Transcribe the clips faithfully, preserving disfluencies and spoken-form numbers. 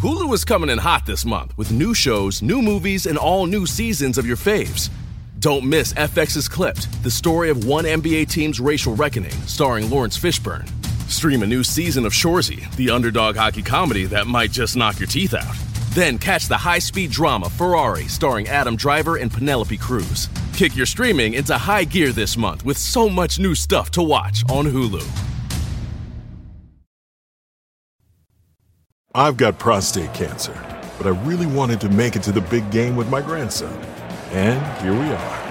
Hulu is coming in hot this month with new shows, new movies, and all new seasons of your faves. Don't miss F X's Clipped, the story of one N B A team's racial reckoning, starring Lawrence Fishburne. Stream a new season of Shoresy, the underdog hockey comedy that might just knock your teeth out. Then catch the high-speed drama Ferrari, starring Adam Driver and Penelope Cruz. Kick your streaming into high gear this month with so much new stuff to watch on Hulu. I've got prostate cancer, but I really wanted to make it to the big game with my grandson. And here we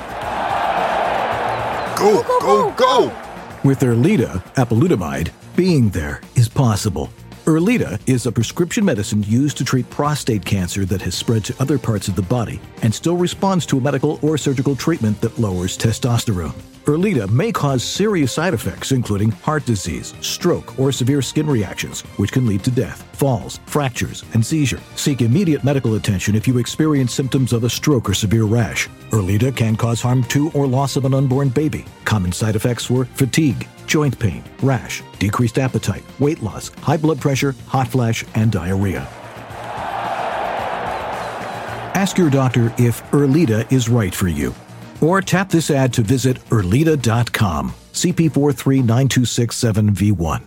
are. Go, go, go, go! With Erleada, apalutamide, being there is possible. Erleada is a prescription medicine used to treat prostate cancer that has spread to other parts of the body and still responds to a medical or surgical treatment that lowers testosterone. Erleada may cause serious side effects, including heart disease, stroke, or severe skin reactions, which can lead to death, falls, fractures, and seizure. Seek immediate medical attention if you experience symptoms of a stroke or severe rash. Erleada can cause harm to or loss of an unborn baby. Common side effects were fatigue, joint pain, rash, decreased appetite, weight loss, high blood pressure, hot flash, and diarrhea. Ask your doctor if Erleada is right for you. Or tap this ad to visit Erleada dot com. C P four three nine two six seven V one.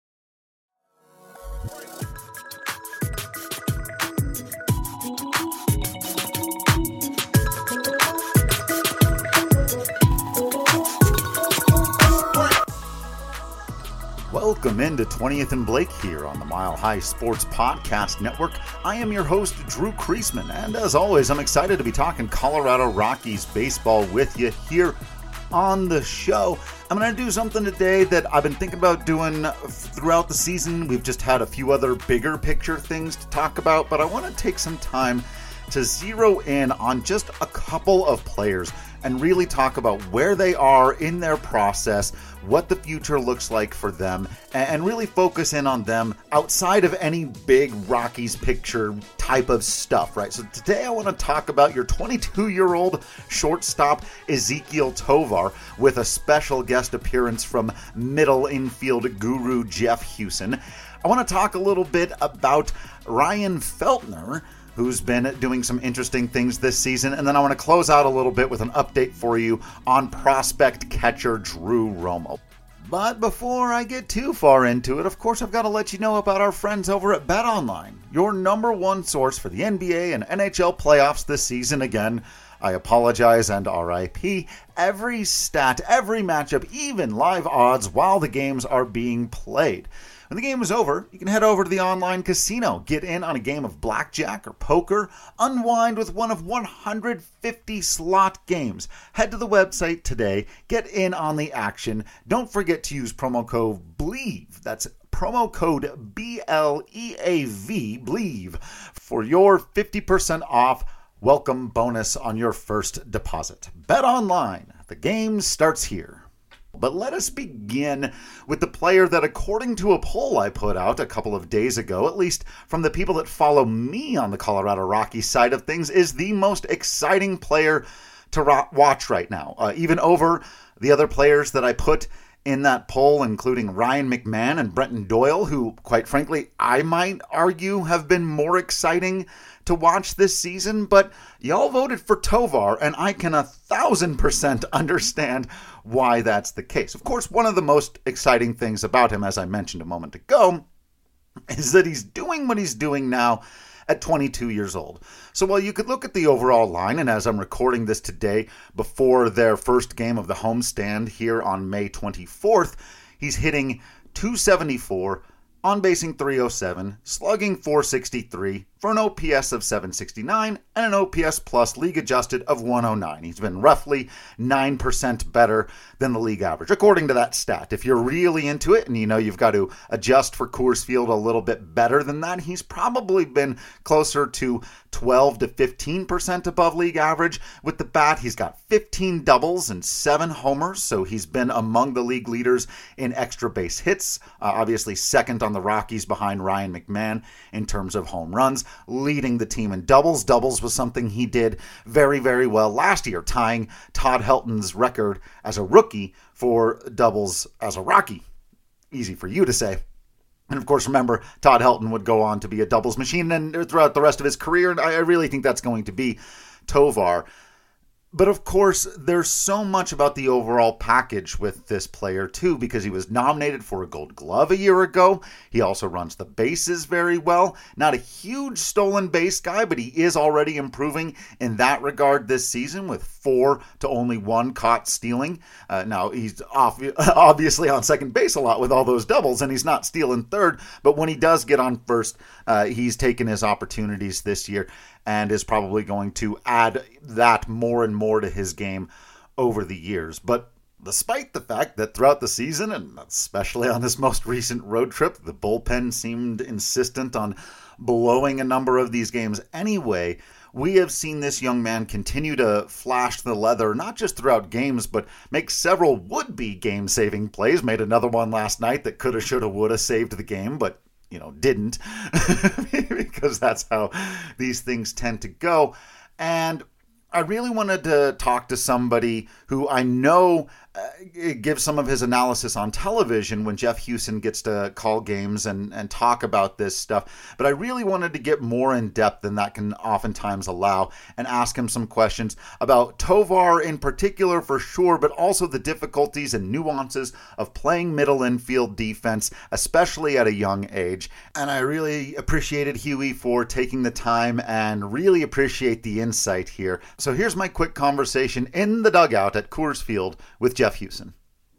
Welcome into twentieth and Blake here on the Mile High Sports Podcast Network. I am your host, Drew Kreisman, and as always, I'm excited to be talking Colorado Rockies baseball with you here on the show. I'm going to do something today that I've been thinking about doing throughout the season. We've just had a few other bigger picture things to talk about, but I want to take some time to zero in on just a couple of players and really talk about where they are in their process, what the future looks like for them, and really focus in on them outside of any big Rockies picture type of stuff, right? So today I want to talk about your twenty-two-year-old shortstop Ezequiel Tovar with a special guest appearance from middle infield guru Jeff Hewson. I want to talk a little bit about Ryan Feltner, who's been doing some interesting things this season. And then I want to close out a little bit with an update for you on prospect catcher Drew Romo. But before I get too far into it, of course, I've got to let you know about our friends over at BetOnline, your number one source for the N B A and N H L playoffs this season. Again, I apologize and R I P every stat, every matchup, even live odds while the games are being played. When the game is over, you can head over to the online casino, get in on a game of blackjack or poker, unwind with one of one hundred fifty slot games. Head to the website today, get in on the action. Don't forget to use promo code BLEAV. That's promo code B L E A V, BLEAV, for your fifty percent off welcome bonus on your first deposit. Bet online. The game starts here. But let us begin with the player that, according to a poll I put out a couple of days ago, at least from the people that follow me on the Colorado Rockies side of things, is the most exciting player to ro- watch right now. Uh, even over the other players that I put in that poll, including Ryan McMahon and Brenton Doyle, who, quite frankly, I might argue have been more exciting to watch this season. But y'all voted for Tovar, and I can a thousand percent understand why that's the case. Of course, one of the most exciting things about him, as I mentioned a moment ago, is that he's doing what he's doing now at twenty-two years old. So while you could look at the overall line, and as I'm recording this today before their first game of the homestand here on May twenty-fourth, he's hitting two seventy-four, on-basing three oh seven, slugging four sixty-three, for an O P S of seven sixty-nine, and an O P S plus league adjusted of one oh nine. He's been roughly nine percent better than the league average, according to that stat. If you're really into it and you know you've got to adjust for Coors Field a little bit better than that, he's probably been closer to twelve to fifteen percent above league average. With the bat, he's got fifteen doubles and seven homers, so he's been among the league leaders in extra base hits, uh, obviously second on the Rockies behind Ryan McMahon in terms of home runs, leading the team in doubles. Doubles was something he did very, very well last year, tying Todd Helton's record as a rookie for doubles as a Rocky. Easy for you to say. And of course, remember, Todd Helton would go on to be a doubles machine and throughout the rest of his career. And I really think that's going to be Tovar. But of course, there's so much about the overall package with this player too, because he was nominated for a Gold Glove a year ago. He also runs the bases very well. Not a huge stolen base guy, but he is already improving in that regard this season with four to only one caught stealing. Uh, now, he's off, obviously on second base a lot with all those doubles, and he's not stealing third. But when he does get on first, uh, he's taken his opportunities this year and is probably going to add that more and more to his game over the years. But despite the fact that throughout the season, and especially on this most recent road trip, the bullpen seemed insistent on blowing a number of these games anyway, we have seen this young man continue to flash the leather, not just throughout games, but make several would-be game-saving plays. Made another one last night that coulda, shoulda, woulda saved the game, but you know, didn't, because that's how these things tend to go. And I really wanted to talk to somebody who I know uh, gives some of his analysis on television when Jeff Huson gets to call games and, and talk about this stuff. But I really wanted to get more in depth than that can oftentimes allow and ask him some questions about Tovar in particular for sure, but also the difficulties and nuances of playing middle infield defense, especially at a young age. And I really appreciated Huey for taking the time and really appreciate the insight here. So here's my quick conversation in the dugout at Coors Field with Jeff Huson.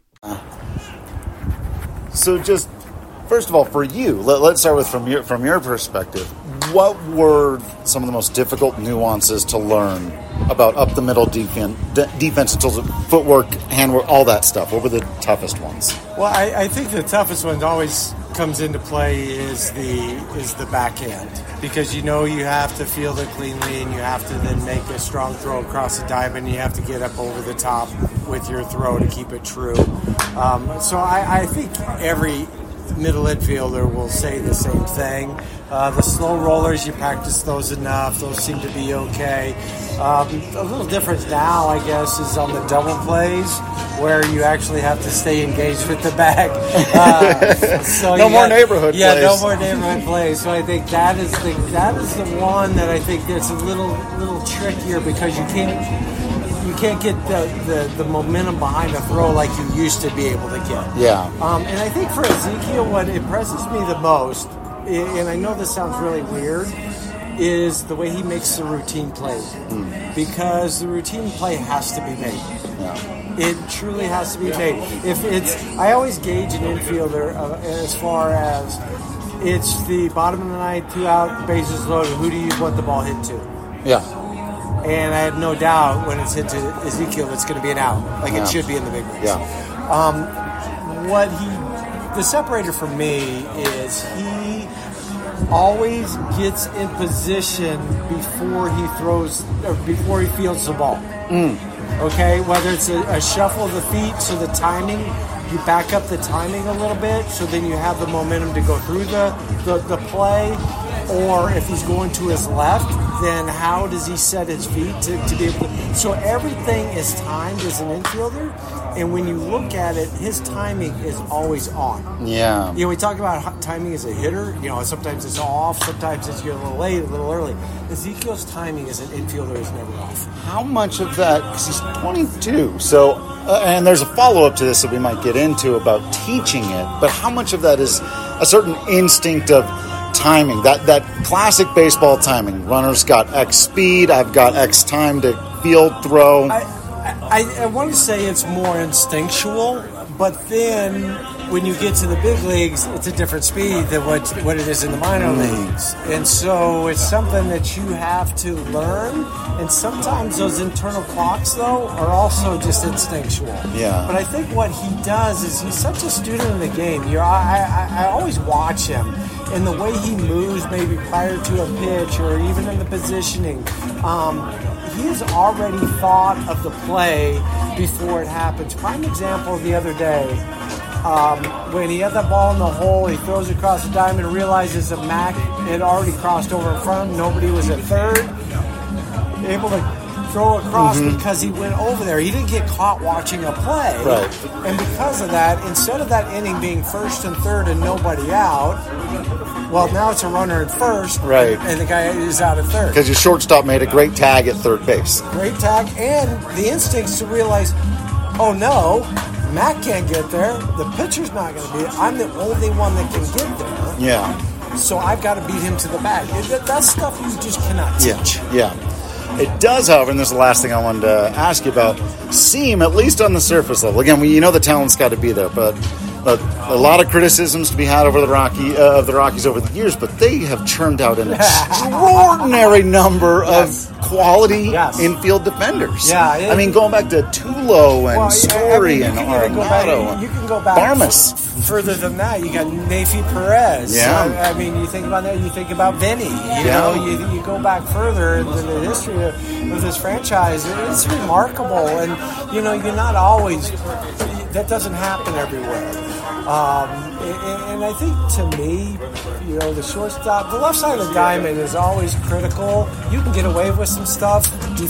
So just, first of all, for you, let, let's start with from your from your perspective. What were some of the most difficult nuances to learn about up the middle defense, defense until footwork, handwork, all that stuff? What were the toughest ones? Well, I, I think the toughest one always comes into play is the is the backhand, because you know you have to field it cleanly and you have to then make a strong throw across the diamond. You have to get up over the top with your throw to keep it true. Um, so I, I think every middle infielder will say the same thing. Uh, the slow rollers, you practice those enough. Those seem to be okay. Um, a little difference now, I guess, is on the double plays where you actually have to stay engaged with the bag. Uh, so no more got, neighborhood yeah, plays. Yeah, no more neighborhood plays. So I think that is the that is the one that I think that's a little little trickier, because you can't you can't get the, the, the momentum behind a throw like you used to be able to get. Yeah. Um, and I think for Ezekiel, what impresses me the most, and I know this sounds really weird, is the way he makes the routine play. Mm. Because the routine play has to be made. Yeah. It truly has to be made. If it's, I always gauge an infielder uh, as far as it's the bottom of the ninth, two out, bases loaded. Who do you want the ball hit to? Yeah. And I have no doubt when it's hit to Ezekiel, it's going to be an out, like yeah. it should be in the big leagues. Yeah. Um, what he, the separator for me is he always gets in position before he throws, or before he fields the ball. Mm. Okay, whether it's a, a shuffle of the feet, so the timing, you back up the timing a little bit, so then you have the momentum to go through the, the, the play, or if he's going to his left, then how does he set his feet to, to be able to... So everything is timed as an infielder, and when you look at it, his timing is always on. Yeah. You know, we talk about timing as a hitter. You know, sometimes it's off, sometimes it's you're a little late, a little early. Ezekiel's timing as an infielder is never off. How much of that, because he's twenty-two, so, uh, and there's a follow-up to this that we might get into about teaching it, but how much of that is a certain instinct of timing, that that classic baseball timing? Runner's got X speed, I've got X time to field throw. I, I, I want to say it's more instinctual, but then when you get to the big leagues, it's a different speed than what what it is in the minor mm. leagues. And so it's something that you have to learn. And sometimes those internal clocks, though, are also just instinctual. Yeah. But I think what he does is he's such a student of the game. You're, I, I, I always watch him. And the way he moves maybe prior to a pitch or even in the positioning, um, he has already thought of the play before it happens. Prime example the other day, um, when he had that ball in the hole, he throws it across the diamond and realizes that Mac had already crossed over in front of him. Nobody was at third. Able to throw across Mm-hmm. because he went over there. He didn't get caught watching a play. Right. And because of that, instead of that inning being first and third and nobody out, well, now it's a runner at first. Right. And the guy is out at third. Because your shortstop made a great tag at third base. Great tag. And the instincts to realize, oh no, Matt can't get there. The pitcher's not going to be. I'm the only one that can get there. Yeah. So I've got to beat him to the bag. That, that's stuff you just cannot teach. Yeah. Yeah. It does, however, and this is the last thing I wanted to ask you about, seem, at least on the surface level, again, we, you know the talent's got to be there, but uh, a lot of criticisms to be had over the Rocky uh, of the Rockies over the years, but they have churned out an extraordinary number Yes. of quality Yes. infield defenders. Yeah, it- I mean, going back to Tulo and Well, Story I mean, you and can even go back- Arenado You and can go back Barmas. f- further than that. You got Nafi Perez. Yeah. I, I mean, you think about that. You think about Vinny. You Yeah. know, you, you go back further into the history of, of this franchise. It's remarkable, and you know, you're not always. That doesn't happen everywhere. Um, and, and I think to me, you know, the shortstop, the left side of the diamond is always critical. You can get away with some stuff.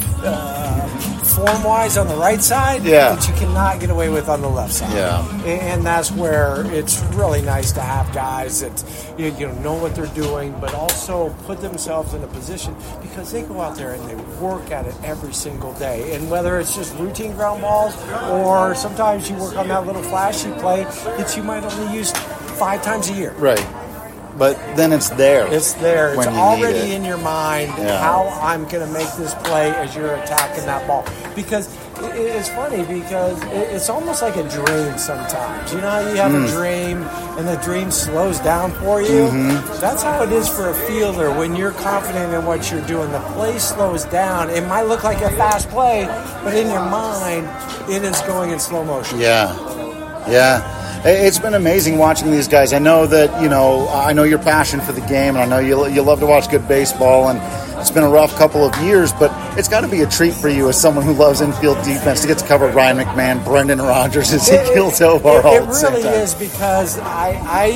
Uh, form-wise on the right side, Yeah. but you cannot get away with on the left side. Yeah. And that's where it's really nice to have guys that you you know, know what they're doing, but also put themselves in a position because they go out there and they work at it every single day. And whether it's just routine ground balls or sometimes you work on that little flashy play that you might only use five times a year. Right. But then it's there. It's there. It's when you need already it. in your mind Yeah. how I'm going to make this play as you're attacking that ball. Because it- it's funny because it- it's almost like a dream sometimes. You know how you have Mm. a dream and the dream slows down for you? Mm-hmm. That's how it is for a fielder when you're confident in what you're doing. The play slows down. It might look like a fast play, but in your mind, it is going in slow motion. Yeah, yeah. It's been amazing watching these guys. I know that, you know, I know your passion for the game, and I know you you love to watch good baseball, and it's been a rough couple of years, but it's got to be a treat for you as someone who loves infield defense to get to cover Ryan McMahon, Brendan Rodgers, Ezekiel Tovar It, all it at the same really time. is because I,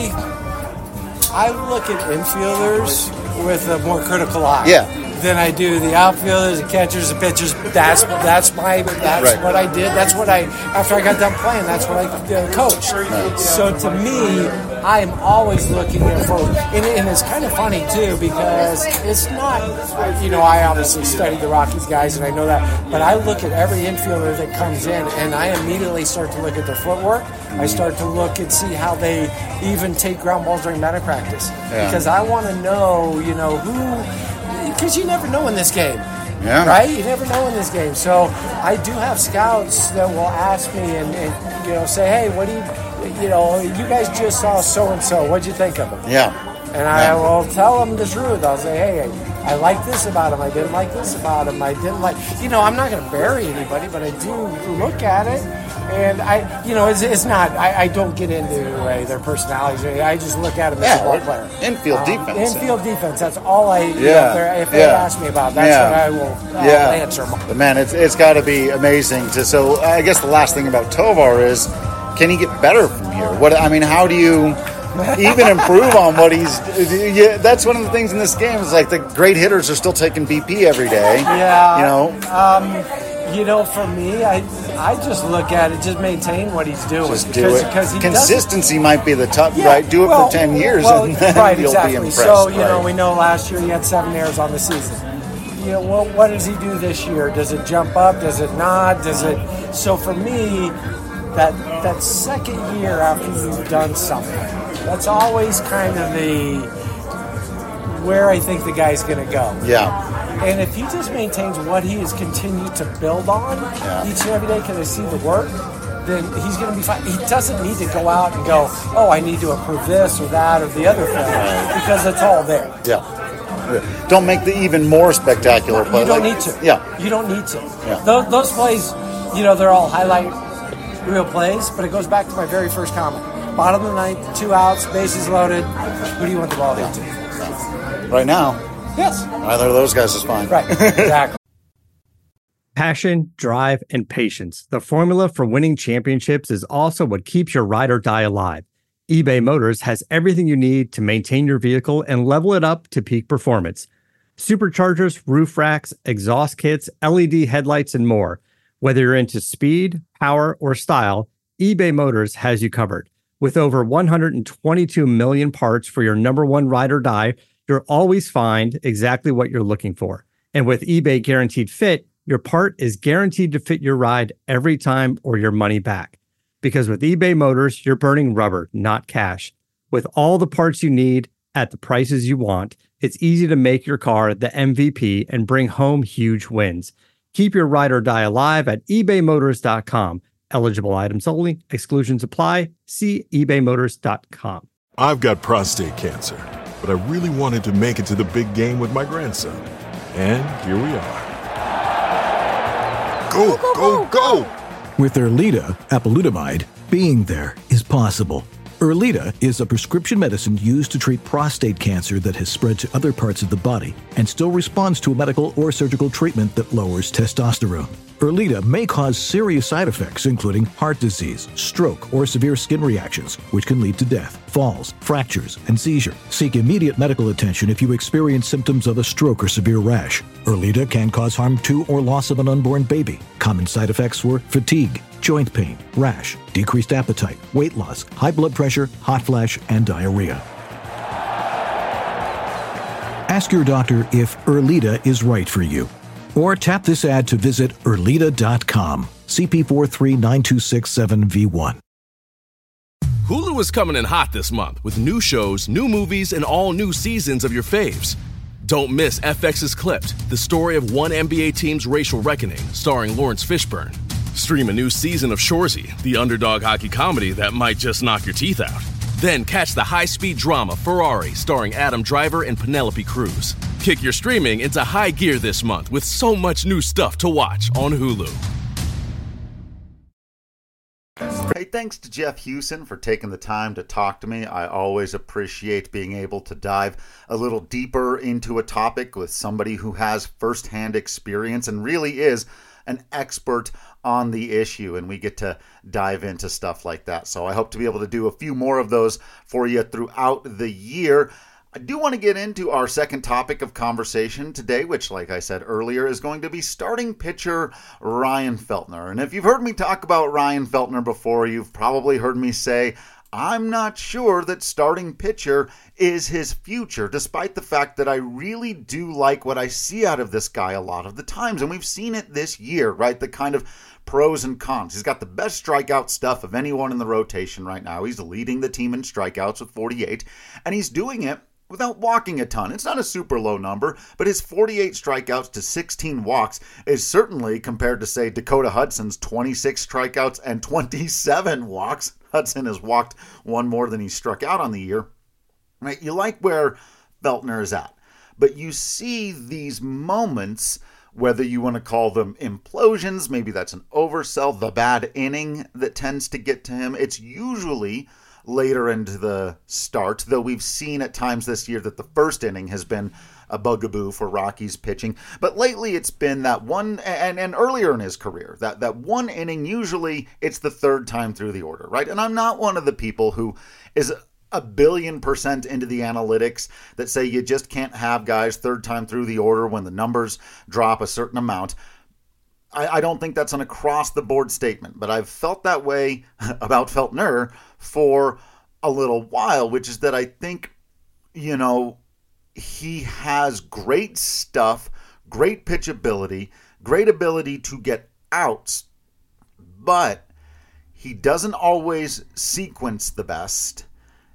I I look at infielders with a more critical eye. Yeah. Than I do the outfielders, the catchers, the pitchers. That's that's my that's Right. what I did. That's what I after I got done playing. That's what I uh, coached. So to me, I am always looking for, and, and it's kind of funny too because it's not. You know, I obviously studied the Rockies guys, and I know that. But I look at every infielder that comes in, and I immediately start to look at their footwork. I start to look and see how they even take ground balls during batting practice Yeah. because I want to know, you know, who. Because you never know in this game, Yeah. right? You never know in this game. So I do have scouts that will ask me and, and you know say, hey, what do you, you know, you guys just saw so and so. What'd you think of him? Yeah. And I Yeah. will tell them the truth. I'll say, hey, I like this about him. I didn't like this about him. I didn't like, you know, I'm not going to bury anybody, but I do look at it. And I, you know, it's, it's not, I, I don't get into uh, their personalities. I just look at them as a ball Yeah, player. infield Um, defense. Infield defense. That's all I, you know, Yeah, if, they're- if they yeah. ask me about, that's Yeah. what I will I'll Yeah. answer them. But man, it's it's got to be amazing to. So I guess the last thing about Tovar is, can he get better from here? What I mean, how do you even improve on what he's? Yeah, that's one of the things in this game. Is like the great hitters are still taking B P every day. Yeah. you know. Um, you know, for me, I I just look at it, just maintain what he's doing. Just because, do it. Because he doesn't- Consistency might be the top, Yeah, right? Do it well, for ten years, well, and then right, you'll exactly. be impressed. So you know, right? we know last year he had seven errors on the season. You know, what what does he do this year? Does it jump up? Does it not? Does it? So for me, that that second year after you've done something, that's always kind of the where I think the guy's going to go. yeah, And if he just maintains what he has continued to build on Yeah. each and every day because I see the work, then he's going to be fine. He doesn't need to go out and go, oh, I need to improve this or that or the other thing because it's all there. yeah. Don't make the even more spectacular play. You don't like- need to. Yeah, You don't need to. Yeah. Those, those plays, you know, they're all highlight real plays, but it goes back to my very first comment. Bottom of the ninth, two outs, bases loaded. Who do you want the ball into? right now, Yes. either of those guys is fine. Right. Exactly. Passion, drive, and patience. The formula for winning championships is also what keeps your ride or die alive. eBay Motors has everything you need to maintain your vehicle and level it up to peak performance. Superchargers, roof racks, exhaust kits, L E D headlights, and more. Whether you're into speed, power, or style, eBay Motors has you covered. With over one hundred twenty-two million parts for your number one ride or die, you'll always find exactly what you're looking for. And with eBay Guaranteed Fit, your part is guaranteed to fit your ride every time or your money back. Because with eBay Motors, you're burning rubber, not cash. With all the parts you need at the prices you want, it's easy to make your car the M V P and bring home huge wins. Keep your ride or die alive at ebay motors dot com. Eligible items only. Exclusions apply. See ebay motors dot com. I've got prostate cancer, but I really wanted to make it to the big game with my grandson. And here we are. Go, go, go! With Erleada, apalutamide, being there is possible. Erleada is a prescription medicine used to treat prostate cancer that has spread to other parts of the body and still responds to a medical or surgical treatment that lowers testosterone. Erleada may cause serious side effects, including heart disease, stroke, or severe skin reactions, which can lead to death, falls, fractures, and seizure. Seek immediate medical attention if you experience symptoms of a stroke or severe rash. Erleada can cause harm to or loss of an unborn baby. Common side effects were fatigue, joint pain, rash, decreased appetite, weight loss, high blood pressure, hot flash, and diarrhea. Ask your doctor if Erleada is right for you. Or tap this ad to visit Erleada dot com. C P four three nine two six seven V one. Hulu is coming in hot this month with new shows, new movies, and all new seasons of your faves. Don't miss F X's Clipped, the story of one N B A team's racial reckoning, starring Lawrence Fishburne. Stream a new season of Shoresy, the underdog hockey comedy that might just knock your teeth out. Then catch the high-speed drama Ferrari, starring Adam Driver and Penelope Cruz. Kick your streaming into high gear this month with so much new stuff to watch on Hulu. Hey, thanks to Jeff Hewson for taking the time to talk to me. I always appreciate being able to dive a little deeper into a topic with somebody who has firsthand experience and really is an expert on the issue, and we get to dive into stuff like that. So I hope to be able to do a few more of those for you throughout the year. I do want to get into our second topic of conversation today, which, like I said earlier, is going to be starting pitcher Ryan Feltner. And if you've heard me talk about Ryan Feltner before, you've probably heard me say, I'm not sure that starting pitcher is his future, despite the fact that I really do like what I see out of this guy a lot of the times. And we've seen it this year, right? The kind of pros and cons. He's got the best strikeout stuff of anyone in the rotation right now. He's leading the team in strikeouts with forty-eight, and he's doing it without walking a ton. It's not a super low number, but his forty-eight strikeouts to sixteen walks is certainly, compared to, say, Dakota Hudson's twenty-six strikeouts and twenty-seven walks. Hudson has walked one more than he struck out on the year. Right? You like where Feltner is at, but you see these moments, whether you want to call them implosions, maybe that's an oversell, the bad inning that tends to get to him. It's usually later into the start, though we've seen at times this year that the first inning has been a bugaboo for Rockies pitching. But lately it's been that one, and, and earlier in his career, that, that one inning, usually it's the third time through the order, right? And I'm not one of the people who is a billion percent into the analytics that say you just can't have guys third time through the order when the numbers drop a certain amount. I, I don't think that's an across-the-board statement, but I've felt that way about Feltner for a little while, which is that I think, you know, he has great stuff, great pitchability, great ability to get outs, but he doesn't always sequence the best,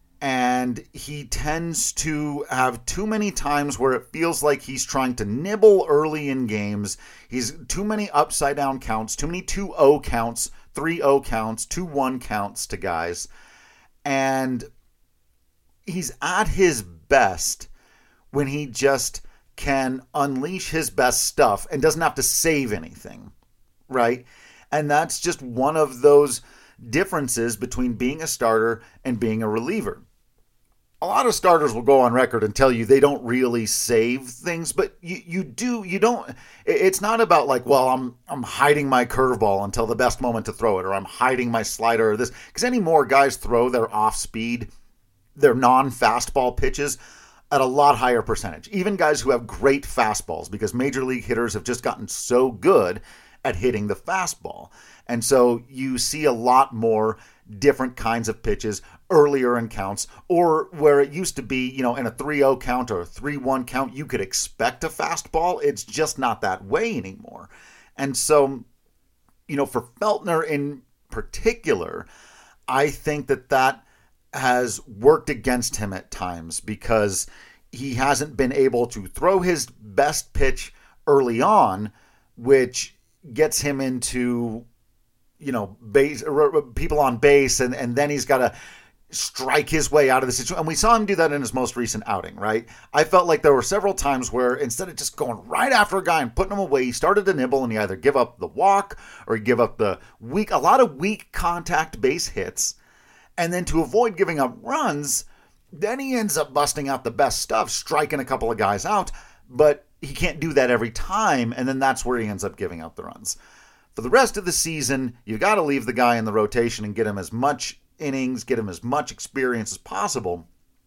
and he tends to have too many times where it feels like he's trying to nibble early in games. He's too many upside down counts, too many two oh counts, three oh counts, two one counts to guys, and he's at his best when he just can unleash his best stuff and doesn't have to save anything, right? And that's just one of those differences between being a starter and being a reliever. A lot of starters will go on record and tell you they don't really save things, but you, you do, you don't, it's not about like, well, I'm I'm hiding my curveball until the best moment to throw it, or I'm hiding my slider or this, because anymore guys throw their off speed, their non-fastball pitches at a lot higher percentage. Even guys who have great fastballs, because major league hitters have just gotten so good at hitting the fastball. And so you see a lot more different kinds of pitches earlier in counts, or where it used to be, you know, in a three oh count or a three one count, you could expect a fastball. It's just not that way anymore. And so, you know, for Feltner in particular, I think that that has worked against him at times because he hasn't been able to throw his best pitch early on, which gets him into, you know, base people on base, and, and then he's got to strike his way out of the situation. And we saw him do that in his most recent outing, right? I felt like there were several times where instead of just going right after a guy and putting him away, he started to nibble and he either give up the walk or he give up the weak, a lot of weak contact base hits. And then to avoid giving up runs, then he ends up busting out the best stuff, striking a couple of guys out, but he can't do that every time. And then that's where he ends up giving up the runs. For the rest of the season, you've got to leave the guy in the rotation and get him as much innings, get him as much experience as possible.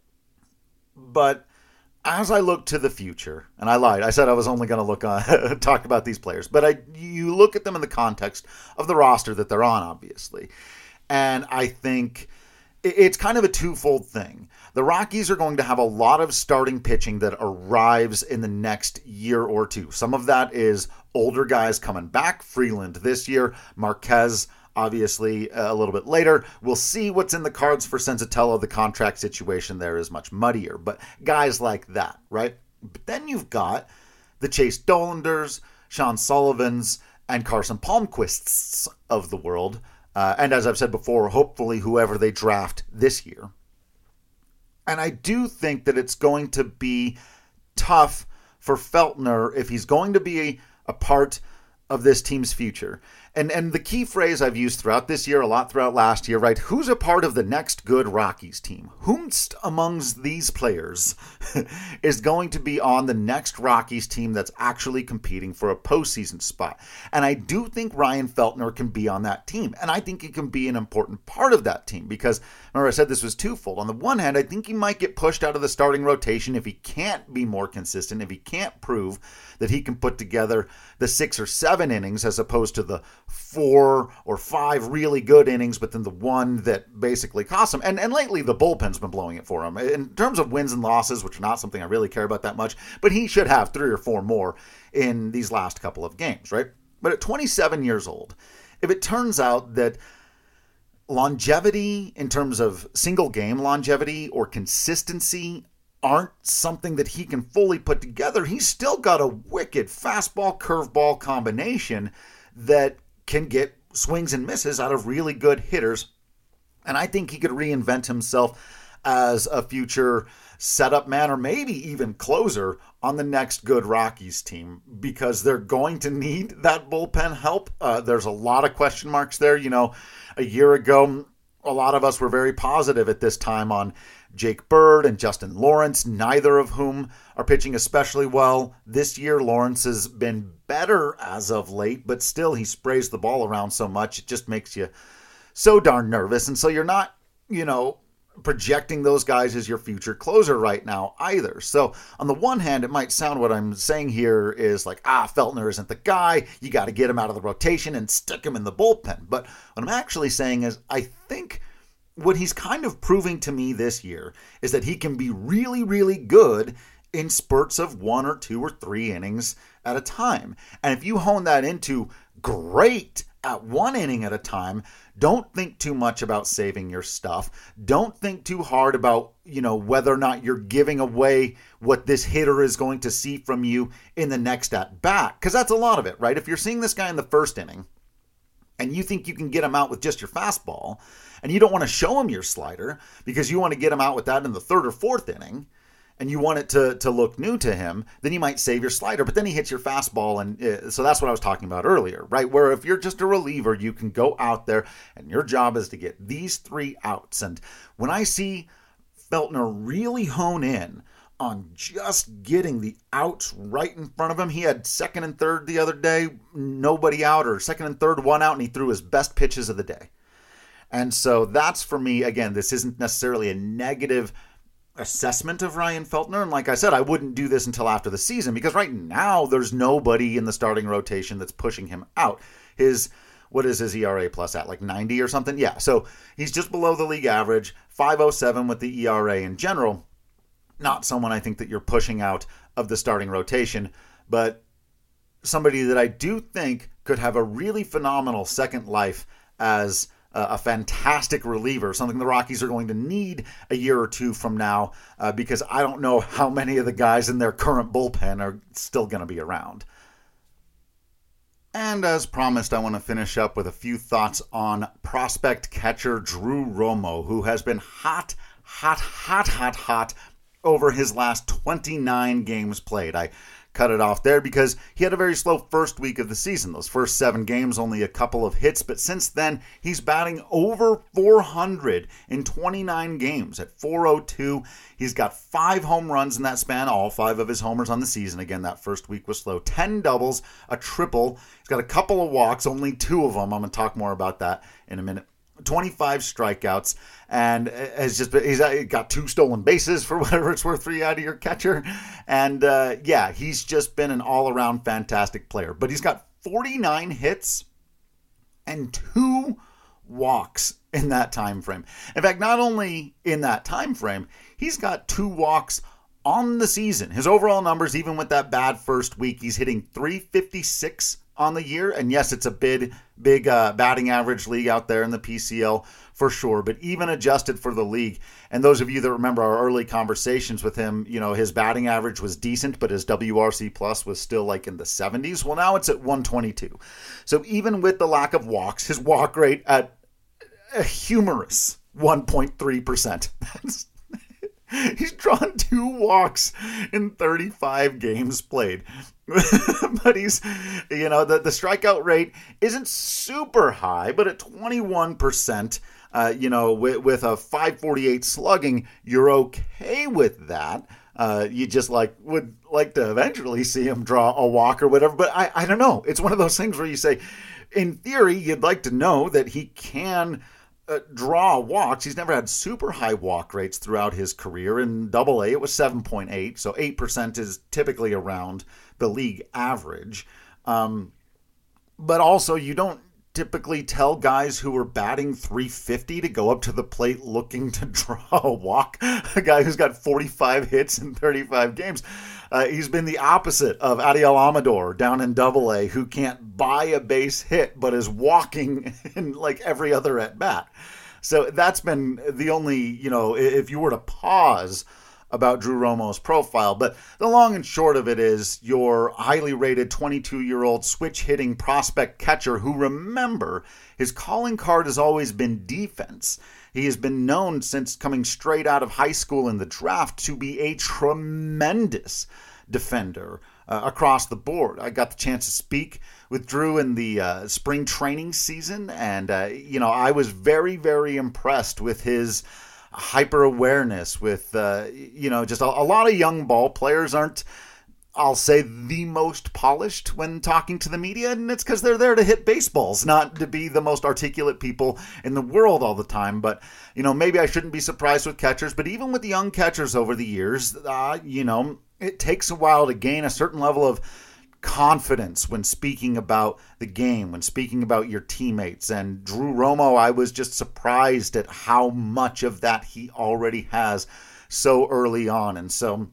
But as I look to the future, and I lied, I said I was only going to look on, talk about these players, but I you look at them in the context of the roster that they're on, obviously. And I think it's kind of a twofold thing. The Rockies are going to have a lot of starting pitching that arrives in the next year or two. Some of that is older guys coming back. Freeland this year, Marquez obviously a little bit later. We'll see what's in the cards for Senzatella. The contract situation there is much muddier, but guys like that, right? But then you've got the Chase Dollanders, Sean Sullivans, and Carson Palmquists of the world. Uh, and as I've said before, hopefully whoever they draft this year. And I do think that it's going to be tough for Feltner if he's going to be a, a part of this team's future. And and the key phrase I've used throughout this year, a lot throughout last year, right? Who's a part of the next good Rockies team? Whomst amongst these players is going to be on the next Rockies team that's actually competing for a postseason spot? And I do think Ryan Feltner can be on that team. And I think he can be an important part of that team because, remember I said this was twofold. On the one hand, I think he might get pushed out of the starting rotation if he can't be more consistent, if he can't prove that he can put together the six or seven innings as opposed to the four or five really good innings, but then the one that basically cost him. And and lately the bullpen's been blowing it for him. In terms of wins and losses, which are not something I really care about that much, but he should have three or four more in these last couple of games, right? But at twenty-seven years old, if it turns out that longevity in terms of single game longevity or consistency aren't something that he can fully put together, he's still got a wicked fastball curveball combination that can get swings and misses out of really good hitters. And I think he could reinvent himself as a future setup man or maybe even closer on the next good Rockies team because they're going to need that bullpen help. Uh, there's a lot of question marks there. You know, a year ago, a lot of us were very positive at this time on Jake Bird and Justin Lawrence, neither of whom are pitching especially well. This year, Lawrence has been better as of late, but still he sprays the ball around so much, it just makes you so darn nervous. And so you're not, you know, projecting those guys as your future closer right now either. So on the one hand, it might sound what I'm saying here is like, ah, Feltner isn't the guy. You got to get him out of the rotation and stick him in the bullpen. But what I'm actually saying is I think what he's kind of proving to me this year is that he can be really, really good in spurts of one or two or three innings at a time. And if you hone that into great at one inning at a time, don't think too much about saving your stuff. Don't think too hard about, you know, whether or not you're giving away what this hitter is going to see from you in the next at bat. Because that's a lot of it, right? If you're seeing this guy in the first inning and you think you can get him out with just your fastball, and you don't want to show him your slider because you want to get him out with that in the third or fourth inning, and you want it to, to look new to him, then you might save your slider, but then he hits your fastball. And uh, so that's what I was talking about earlier, right? Where if you're just a reliever, you can go out there and your job is to get these three outs. And when I see Feltner really hone in on just getting the outs right in front of him, he had second and third the other day, nobody out, or second and third, one out, and he threw his best pitches of the day. And so that's for me, again, this isn't necessarily a negative assessment of Ryan Feltner. And like I said, I wouldn't do this until after the season because right now there's nobody in the starting rotation that's pushing him out. His, what is his E R A plus at, like ninety or something? Yeah, so he's just below the league average, five oh seven with the E R A in general. Not someone I think that you're pushing out of the starting rotation, but somebody that I do think could have a really phenomenal second life as a fantastic reliever, something the Rockies are going to need a year or two from now uh, because I don't know how many of the guys in their current bullpen are still going to be around. And as promised, I want to finish up with a few thoughts on prospect catcher Drew Romo, who has been hot, hot, hot, hot, hot over his last twenty-nine games played. I cut it off there because he had a very slow first week of the season. Those first seven games, only a couple of hits, but since then, he's batting over four hundred in twenty-nine games at four oh two. He's got five home runs in that span, all five of his homers on the season. Again, that first week was slow. ten doubles, a triple. He's got a couple of walks, only two of them. I'm going to talk more about that in a minute. twenty-five strikeouts, and has just been, he's got two stolen bases for whatever it's worth for you out of your catcher. And uh, yeah, he's just been an all-around fantastic player. But he's got forty-nine hits and two walks in that time frame. In fact, not only in that time frame, he's got two walks on the season. His overall numbers, even with that bad first week, he's hitting three fifty-six on the year. And yes, it's a big, big uh, batting average league out there in the P C L for sure. But even adjusted for the league, and those of you that remember our early conversations with him, you know, his batting average was decent, but his W R C plus was still like in the seventies. Well, now it's at one twenty-two. So even with the lack of walks, his walk rate at a humorous one point three percent. He's drawn two walks in thirty-five games played. But he's, you know, the, the strikeout rate isn't super high, but at twenty-one percent, uh, you know, with, with a five forty-eight slugging, you're okay with that. Uh, you just like would like to eventually see him draw a walk or whatever. But I, I don't know. It's one of those things where you say, in theory, you'd like to know that he can Uh, draw walks. He's never had super high walk rates throughout his career. In double A, it was seven point eight, so eight percent is typically around the league average. Um, but also, you don't typically tell guys who are batting three fifty to go up to the plate looking to draw a walk. A guy who's got forty-five hits in thirty-five games. Uh, he's been the opposite of Adiel Amador down in double A, who can't buy a base hit, but is walking in like every other at bat. So that's been the only, you know, if you were to pause about Drew Romo's profile. But the long and short of it is your highly rated twenty-two-year-old switch-hitting prospect catcher who, remember, his calling card has always been defense. He has been known since coming straight out of high school in the draft to be a tremendous defender uh, across the board. I got the chance to speak with Drew in the uh, spring training season, and, uh, you know, I was very, very impressed with his hyper awareness with, uh, you know, just a, a lot of young ball players aren't, I'll say, the most polished when talking to the media, and it's because they're there to hit baseballs, not to be the most articulate people in the world all the time. But, you know, maybe I shouldn't be surprised with catchers, but even with the young catchers over the years, uh, you know, it takes a while to gain a certain level of confidence when speaking about the game, when speaking about your teammates. And Drew Romo, I was just surprised at how much of that he already has so early on. And so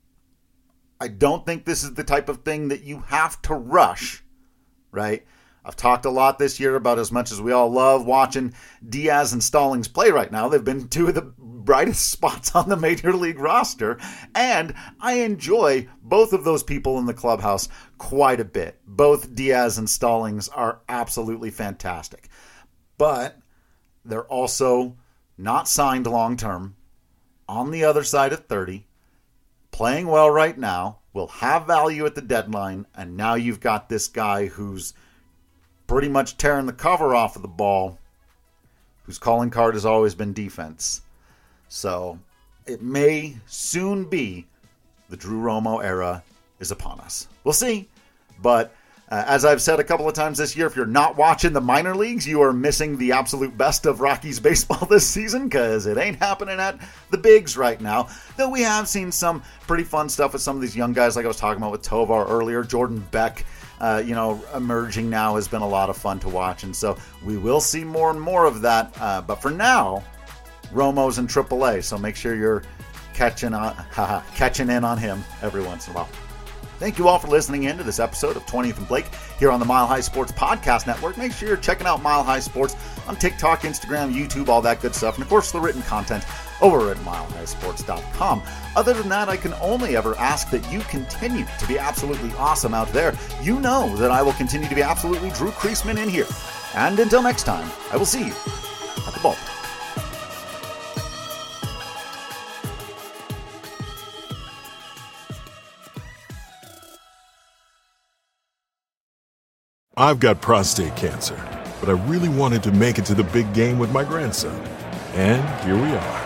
I don't think this is the type of thing that you have to rush, right? I've talked a lot this year about, as much as we all love watching Diaz and Stallings play right now, they've been two of the brightest spots on the major league roster, and I enjoy both of those people in the clubhouse quite a bit. Both Diaz and Stallings are absolutely fantastic, but they're also not signed long-term, on the other side of thirty, playing well right now, will have value at the deadline, and now you've got this guy who's pretty much tearing the cover off of the ball, whose calling card has always been defense. So it may soon be the Drew Romo era is upon us. We'll see, but Uh, as I've said a couple of times this year, if you're not watching the minor leagues, you are missing the absolute best of Rockies baseball this season, because it ain't happening at the bigs right now. Though we have seen some pretty fun stuff with some of these young guys, like I was talking about with Tovar earlier. Jordan Beck, uh, you know, emerging now has been a lot of fun to watch, and so we will see more and more of that. Uh, but for now, Romo's in triple A, so make sure you're catching on, haha, catching in on him every once in a while. Thank you all for listening in to this episode of twentieth and Blake here on the Mile High Sports Podcast Network. Make sure you're checking out Mile High Sports on TikTok, Instagram, YouTube, all that good stuff. And, of course, the written content over at mile high sports dot com. Other than that, I can only ever ask that you continue to be absolutely awesome out there. You know that I will continue to be absolutely Drew Creasman in here. And until next time, I will see you at the ballpark. I've got prostate cancer, but I really wanted to make it to the big game with my grandson. And here we are.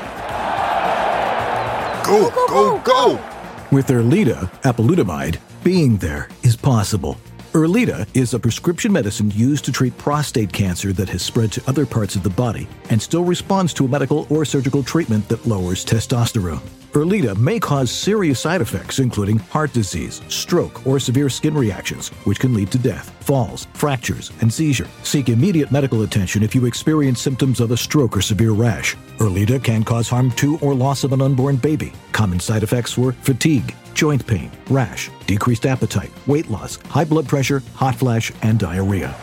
Go, go, go, go! With Erleada, apalutamide, being there is possible. Erleada is a prescription medicine used to treat prostate cancer that has spread to other parts of the body and still responds to a medical or surgical treatment that lowers testosterone. Erleada may cause serious side effects, including heart disease, stroke, or severe skin reactions, which can lead to death, falls, fractures, and seizure. Seek immediate medical attention if you experience symptoms of a stroke or severe rash. Erleada can cause harm to or loss of an unborn baby. Common side effects were fatigue, joint pain, rash, decreased appetite, weight loss, high blood pressure, hot flash, and diarrhea.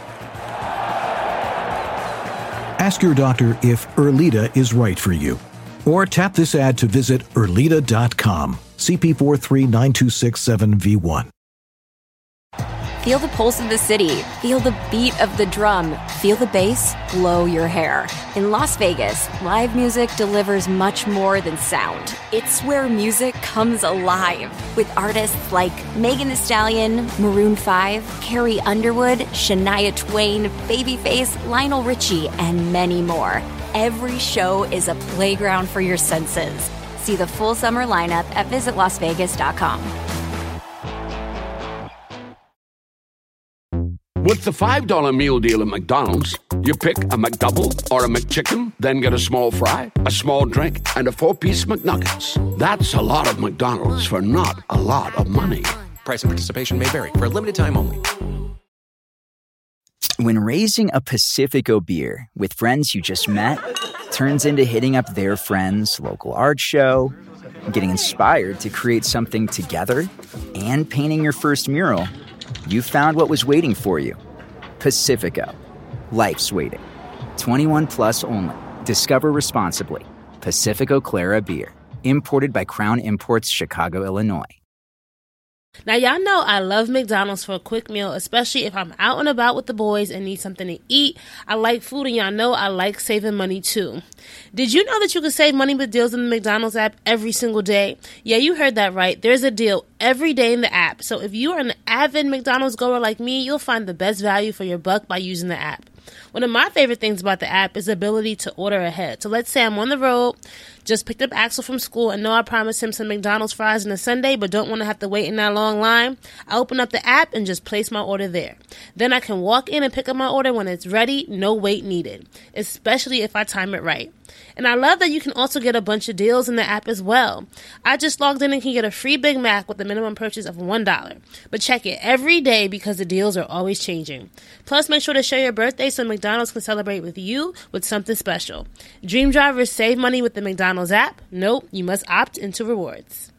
Ask your doctor if Erleada is right for you. Or tap this ad to visit Erleada dot com. C P four three nine two six seven V one. Feel the pulse of the city. Feel the beat of the drum. Feel the bass blow your hair. In Las Vegas, live music delivers much more than sound. It's where music comes alive. With artists like Megan Thee Stallion, Maroon five, Carrie Underwood, Shania Twain, Babyface, Lionel Richie, and many more. Every show is a playground for your senses. See the full summer lineup at visit las vegas dot com. With the five dollar meal deal at McDonald's, you pick a McDouble or a McChicken, then get a small fry, a small drink, and a four-piece McNuggets. That's a lot of McDonald's for not a lot of money. Price and participation may vary. For a limited time only. When raising a Pacifico beer with friends you just met turns into hitting up their friend's local art show, getting inspired to create something together, and painting your first mural, you found what was waiting for you. Pacifico. Life's waiting. twenty-one plus only. Discover responsibly. Pacifico Clara Beer. Imported by Crown Imports, Chicago, Illinois. Now, y'all know I love McDonald's for a quick meal, especially if I'm out and about with the boys and need something to eat. I like food, and y'all know I like saving money, too. Did you know that you can save money with deals in the McDonald's app every single day? Yeah, you heard that right. There's a deal every day in the app. So if you are an avid McDonald's goer like me, you'll find the best value for your buck by using the app. One of my favorite things about the app is the ability to order ahead. So let's say I'm on the road, just picked up Axel from school, and know I promised him some McDonald's fries on a Sunday, but don't want to have to wait in that long line. I open up the app and just place my order there. Then I can walk in and pick up my order when it's ready, no wait needed, especially if I time it right. And I love that you can also get a bunch of deals in the app as well. I just logged in and can get a free Big Mac with a minimum purchase of one dollar. But check it every day because the deals are always changing. Plus, make sure to share your birthday so McDonald's can celebrate with you with something special. Dream drivers save money with the McDonald's app. Nope, you must opt into rewards.